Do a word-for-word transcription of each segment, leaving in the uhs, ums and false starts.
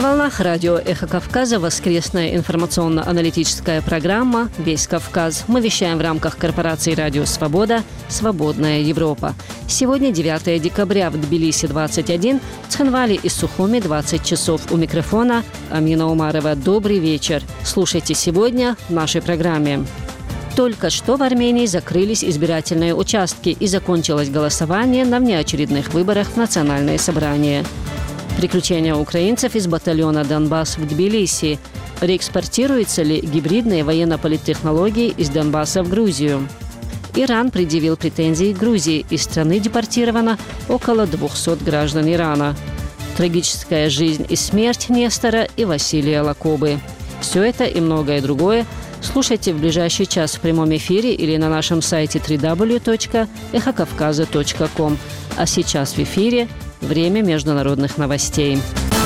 волнах радио «Эхо Кавказа» воскресная информационно-аналитическая программа «Весь Кавказ». Мы вещаем в рамках корпорации «Радио Свобода. Свободная Европа». Сегодня девятое декабря, в Тбилиси двадцать один, в Цхинвале и Сухуми двадцать часов. У микрофона Амина Умарова. Добрый вечер. Слушайте сегодня в нашей программе. Только что в Армении закрылись избирательные участки и закончилось голосование на внеочередных выборах в Национальное собрание. Приключения украинцев из батальона «Донбасс» в Тбилиси. Реэкспортируются ли гибридные военно-политтехнологии из Донбасса в Грузию? Иран предъявил претензии к Грузии. Из страны депортировано около двухсот граждан Ирана. Трагическая жизнь и смерть Нестора и Василия Лакобы. Все это и многое другое слушайте в ближайший час в прямом эфире или на нашем сайте дабл ю дабл ю дабл ю точка эхо кавказа точка ком. А сейчас в эфире время международных новостей.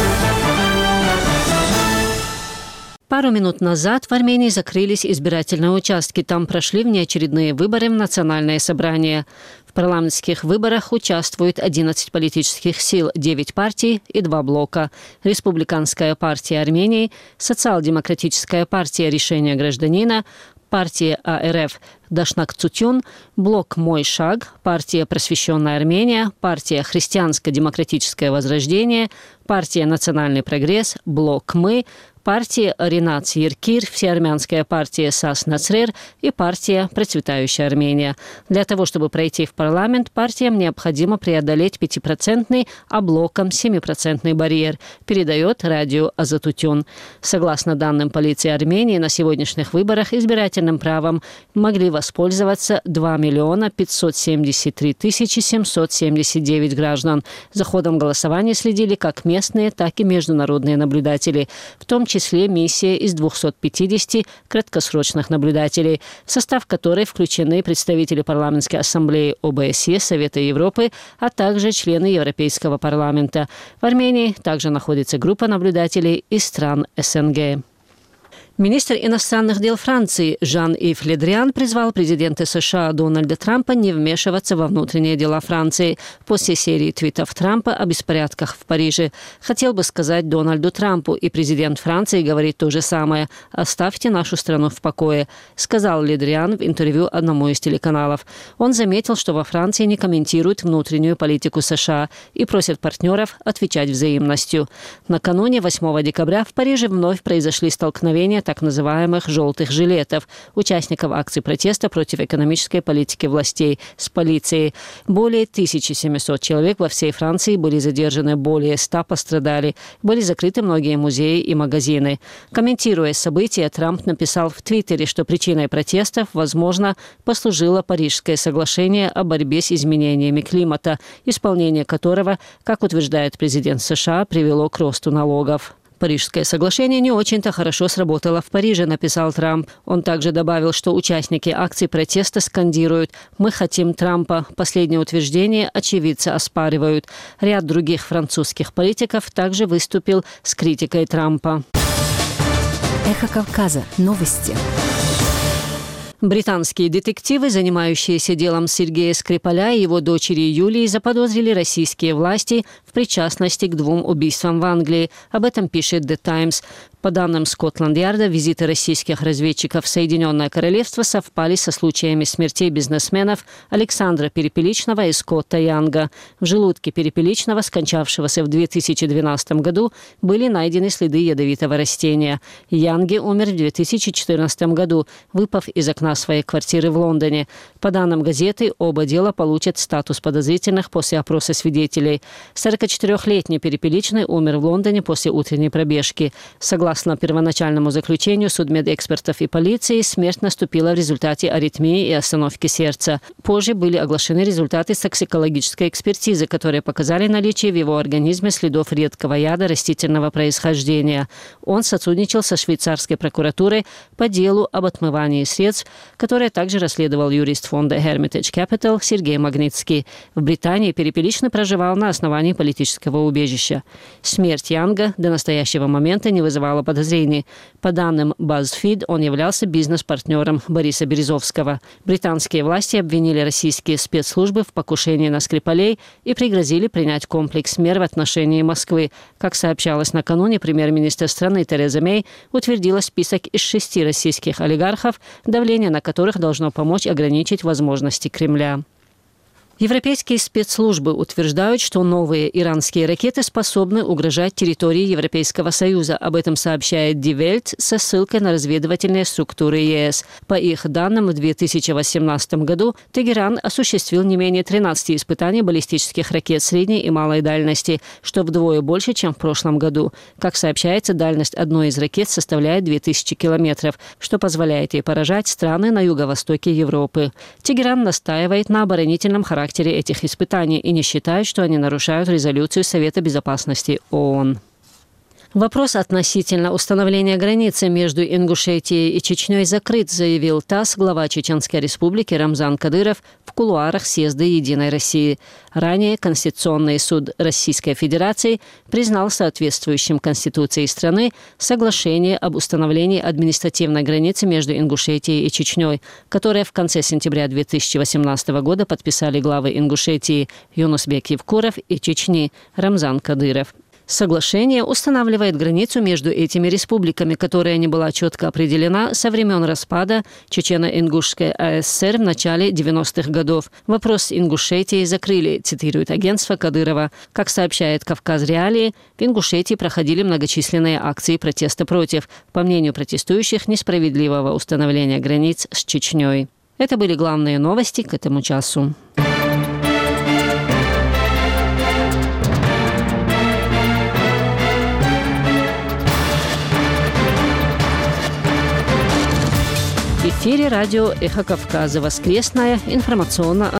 Пару минут назад в Армении закрылись избирательные участки. Там прошли внеочередные выборы в Национальное собрание. В парламентских выборах участвуют одиннадцать политических сил, девять партий и два блока. Республиканская партия Армении, Социал-демократическая партия «Решение гражданина», партия А Эр Эф «Дашнак Цутюн», блок «Мой шаг», партия «Просвещенная Армения», партия «Христианско-демократическое возрождение», партия «Национальный прогресс», блок «Мы», партия «Ринат Еркир», всеармянская партия «Сас Нацрер» и партия «Процветающая Армения». Для того, чтобы пройти в парламент, партиям необходимо преодолеть пятипроцентный, а блокам семипроцентный барьер, передает радио Азатутюн. Согласно данным полиции Армении, на сегодняшних выборах избирательным правом могли воспользоваться два миллиона пятьсот семьдесят три тысячи семьсот семьдесят девять граждан. За ходом голосования следили как местные, так и международные наблюдатели, в том числе миссия из двухсот пятидесяти краткосрочных наблюдателей, в состав которой включены представители парламентской ассамблеи О Бэ Эс Е, Совета Европы, а также члены Европейского парламента. В Армении также находится группа наблюдателей из стран Эс Эн Гэ. Министр иностранных дел Франции Жан-Ив Ле Дриан призвал президента США Дональда Трампа не вмешиваться во внутренние дела Франции после серии твитов Трампа о беспорядках в Париже. Хотел бы сказать Дональду Трампу, и президент Франции говорит то же самое: «Оставьте нашу страну в покое», сказал Ле Дриан в интервью одному из телеканалов. Он заметил, что во Франции не комментируют внутреннюю политику США и просит партнеров отвечать взаимностью. Накануне восьмого декабря в Париже вновь произошли столкновения так называемых «желтых жилетов», участников акций протеста против экономической политики властей, с полицией. Более тысячи семисот человек во всей Франции были задержаны, более ста пострадали. Были закрыты многие музеи и магазины. Комментируя события, Трамп написал в Твиттере, что причиной протестов, возможно, послужило Парижское соглашение о борьбе с изменениями климата, исполнение которого, как утверждает президент США, привело к росту налогов. «Парижское соглашение не очень-то хорошо сработало в Париже», написал Трамп. Он также добавил, что участники акций протеста скандируют «Мы хотим Трампа». Последнее утверждение очевидцы оспаривают. Ряд других французских политиков также выступил с критикой Трампа. Эхо Кавказа. Новости. Британские детективы, занимающиеся делом Сергея Скрипаля и его дочери Юлии, заподозрили российские власти в причастности к двум убийствам в Англии. Об этом пишет «The Times». По данным Скотланд-Ярда, визиты российских разведчиков в Соединенное Королевство совпали со случаями смертей бизнесменов Александра Перепеличного и Скотта Янга. В желудке Перепеличного, скончавшегося в две тысячи двенадцатом году, были найдены следы ядовитого растения. Янги умер в две тысячи четырнадцатом году, выпав из окна своей квартиры в Лондоне. По данным газеты, оба дела получат статус подозрительных после опроса свидетелей. сорокачетырёхлетний Перепеличный умер в Лондоне после утренней пробежки. Согласно Согласно первоначальному заключению судмедэкспертов и полиции, смерть наступила в результате аритмии и остановки сердца. Позже были оглашены результаты токсикологической экспертизы, которые показали наличие в его организме следов редкого яда растительного происхождения. Он сотрудничал со швейцарской прокуратурой по делу об отмывании средств, которое также расследовал юрист фонда Hermitage Capital Сергей Магнитский. В Британии Перепеличный проживал на основании политического убежища. Смерть Янга до настоящего момента не вызывала вызывало подозрений. По данным BuzzFeed, он являлся бизнес-партнером Бориса Березовского. Британские власти обвинили российские спецслужбы в покушении на Скрипалей и пригрозили принять комплекс мер в отношении Москвы. Как сообщалось накануне, премьер-министр страны Тереза Мэй утвердила список из шести российских олигархов, давление на которых должно помочь ограничить возможности Кремля. Европейские спецслужбы утверждают, что новые иранские ракеты способны угрожать территории Европейского Союза. Об этом сообщает Die Welt со ссылкой на разведывательные структуры ЕС. По их данным, в две тысячи восемнадцатом году Тегеран осуществил не менее тринадцати испытаний баллистических ракет средней и малой дальности, что вдвое больше, чем в прошлом году. Как сообщается, дальность одной из ракет составляет две тысячи километров, что позволяет ей поражать страны на юго-востоке Европы. Тегеран настаивает на оборонительном характере этих испытаний и не считает, что они нарушают резолюцию Совета безопасности ООН. Вопрос относительно установления границы между Ингушетией и Чечней закрыт, заявил ТАСС глава Чеченской республики Рамзан Кадыров в кулуарах съезда «Единой России». Ранее Конституционный суд Российской Федерации признал соответствующим Конституции страны соглашение об установлении административной границы между Ингушетией и Чечней, которое в конце сентября две тысячи восемнадцатого года подписали главы Ингушетии Юнусбек Евкуров и Чечни Рамзан Кадыров. Соглашение устанавливает границу между этими республиками, которая не была четко определена со времен распада Чечено-Ингушской АССР в начале девяностых годов. Вопрос с Ингушетией закрыли, цитирует агентство Кадырова. Как сообщает «Кавказ Реалии», в Ингушетии проходили многочисленные акции протеста против, по мнению протестующих, несправедливого установления границ с Чечней. Это были главные новости к этому часу. В эфире радио «Эхо Кавказа». Воскресная информационно